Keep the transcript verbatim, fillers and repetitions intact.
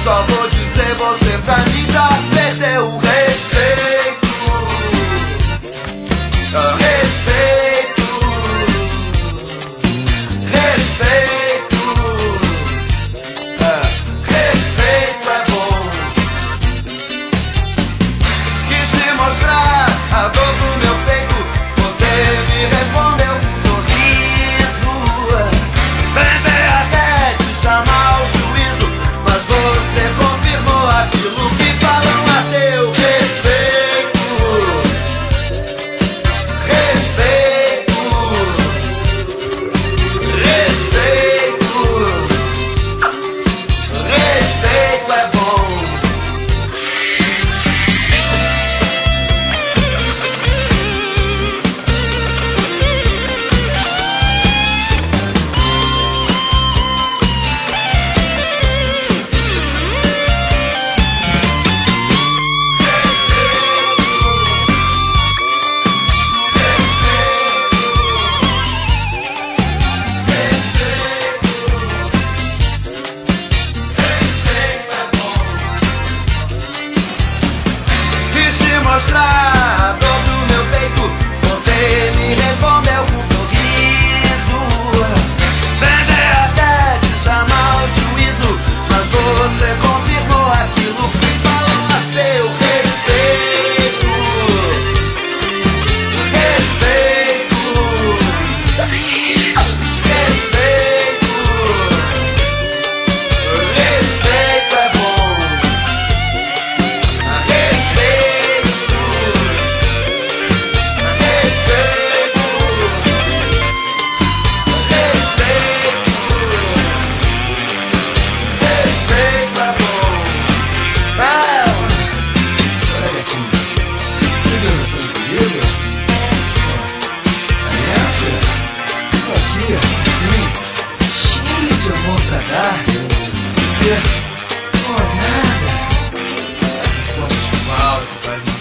Só vou dizer, você pra mim já perdeu o respeito. Ah, Respeito, respeito, ah, respeito é bom. Quis te mostrar a dor do meu peito, você me respondeu com um sorriso. Tentei até te chamar ao juízo, mas você confirmou aquilo que falam a teu respeito. Respeito, respeito, respeito é bom. Quis te mostrar a dor do meu peito, você me respondeu com um sorriso. Tentei até te chamar ao juízo, mas você confirmou aquilo que falam a teu respeito. Respeito, respeito, respeito é bom. Respeito, respeito, respeito, respeito é bom. Ah, Olha, gatinho, pegando essa comigo? Aliança? Aqui, assim, cheio de amor pra dar. Você, oh, nada. Sabe quanto mal se faz no